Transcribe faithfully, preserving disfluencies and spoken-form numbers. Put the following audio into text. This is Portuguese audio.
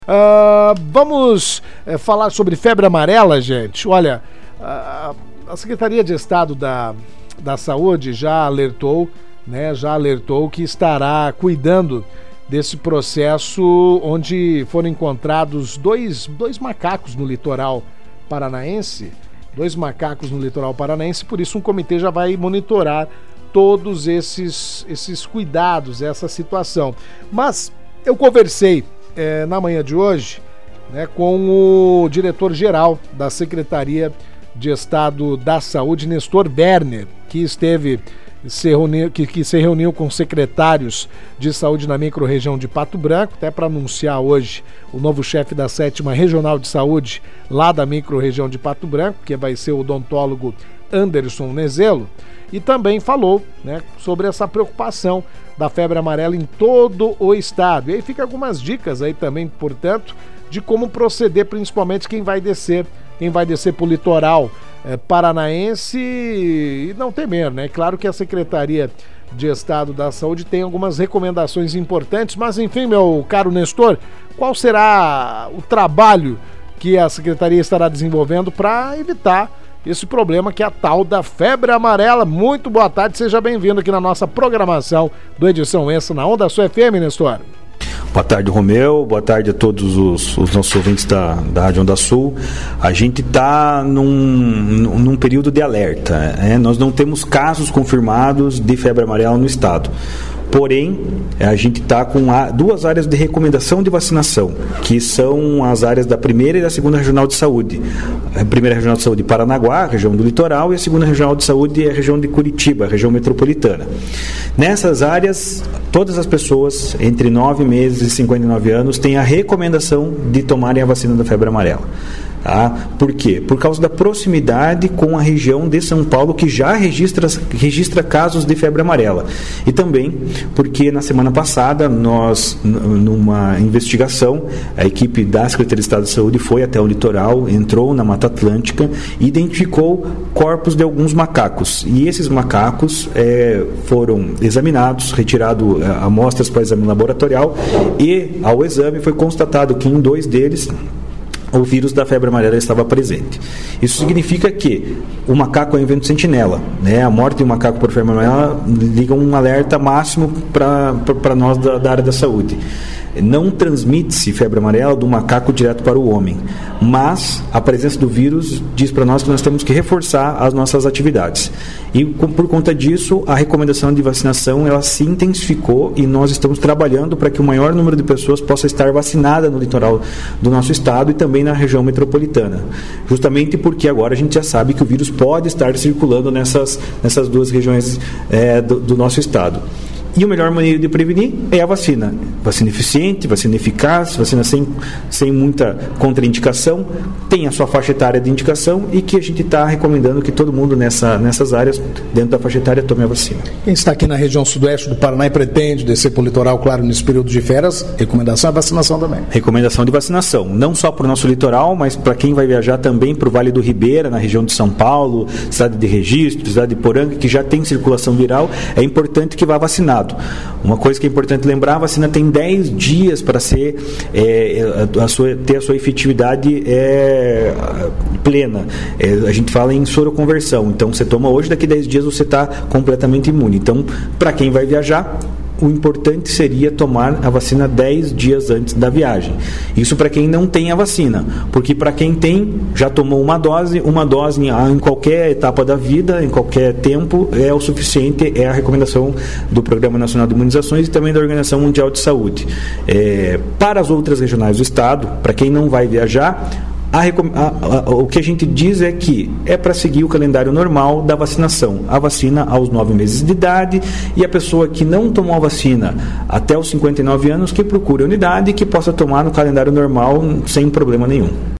Uh, vamos é, falar sobre febre amarela, gente. Olha, a, a Secretaria de Estado da, da Saúde já alertou, né, já alertou que estará cuidando desse processo onde foram encontrados dois, dois macacos no litoral paranaense, dois macacos no litoral paranaense, por isso um comitê já vai monitorar todos esses, esses cuidados, essa situação. Mas eu conversei É, na manhã de hoje, né, com o diretor-geral da Secretaria de Estado da Saúde, Nestor Werner, que esteve se reuniu, que, que se reuniu com secretários de saúde na microrregião de Pato Branco, até para anunciar hoje o novo chefe da sétima Regional de Saúde lá da microrregião de Pato Branco, que vai ser o odontólogo Anderson Nezelo, e também falou, né, sobre essa preocupação da febre amarela em todo o estado. E aí fica algumas dicas aí também, portanto, de como proceder, principalmente quem vai descer, quem vai descer para o litoral eh, paranaense e não temer, né? Claro que a Secretaria de Estado da Saúde tem algumas recomendações importantes, mas enfim, meu caro Nestor, qual será o trabalho que a Secretaria estará desenvolvendo para evitar esse problema que é a tal da febre amarela? Muito boa tarde, seja bem-vindo aqui na nossa programação do Edição Extra na Onda Sul F M, Nestor. Boa tarde, Romeu, boa tarde a todos os, os nossos ouvintes da, da Rádio Onda Sul. A gente está num, num período de alerta, né? Nós não temos casos confirmados de febre amarela no estado. Porém, a gente está com a, duas áreas de recomendação de vacinação, que são as áreas da primeira e da segunda Regional de Saúde. A primeira Regional de Saúde, Paranaguá, região do litoral, e a segunda Regional de Saúde é a região de Curitiba, a região metropolitana. Nessas áreas, todas as pessoas entre nove meses e cinquenta e nove anos têm a recomendação de tomarem a vacina da febre amarela. Ah, por quê? Por causa da proximidade com a região de São Paulo, que já registra, registra casos de febre amarela. E também porque na semana passada, nós, numa investigação, a equipe da Secretaria de Estado de Saúde foi até o litoral, entrou na Mata Atlântica e identificou corpos de alguns macacos. E esses macacos é, foram examinados, retirado amostras para exame laboratorial, e ao exame foi constatado que em dois deles o vírus da febre amarela estava presente. Isso significa que o macaco é um evento sentinela, né? A morte de um macaco por febre amarela liga um alerta máximo para nós da, da área da saúde. Não transmite-se febre amarela do macaco direto para o homem, mas a presença do vírus diz para nós que nós temos que reforçar as nossas atividades. E por conta disso, a recomendação de vacinação ela se intensificou e nós estamos trabalhando para que o maior número de pessoas possa estar vacinada no litoral do nosso estado e também na região metropolitana. Justamente porque agora a gente já sabe que o vírus pode estar circulando nessas, nessas duas regiões é, do, do nosso estado. E a melhor maneira de prevenir é a vacina. Vacina eficiente, vacina eficaz, vacina sem, sem muita contraindicação, tem a sua faixa etária de indicação e que a gente está recomendando que todo mundo nessa, nessas áreas, dentro da faixa etária, tome a vacina. Quem está aqui na região sudoeste do Paraná e pretende descer para o litoral, claro, nesse período de férias, recomendação é vacinação também. Recomendação de vacinação, não só para o nosso litoral, mas para quem vai viajar também para o Vale do Ribeira, na região de São Paulo, cidade de Registro, cidade de Poranga, que já tem circulação viral, é importante que vá vacinado. Uma coisa que é importante lembrar, a vacina tem dez dias para ser, é, a sua, ter a sua efetividade é, plena. É, a gente fala em soroconversão. Então, você toma hoje, daqui a dez dias você está completamente imune. Então, para quem vai viajar, o importante seria tomar a vacina dez dias antes da viagem. Isso para quem não tem a vacina, porque para quem tem, já tomou uma dose, uma dose em qualquer etapa da vida, em qualquer tempo, é o suficiente, é a recomendação do Programa Nacional de Imunizações e também da Organização Mundial de Saúde. É, para as outras regionais do estado, para quem não vai viajar, A, a, a, o que a gente diz é que é para seguir o calendário normal da vacinação. A vacina aos nove meses de idade e a pessoa que não tomou a vacina até os cinquenta e nove anos que procure a unidade e que possa tomar no calendário normal sem problema nenhum.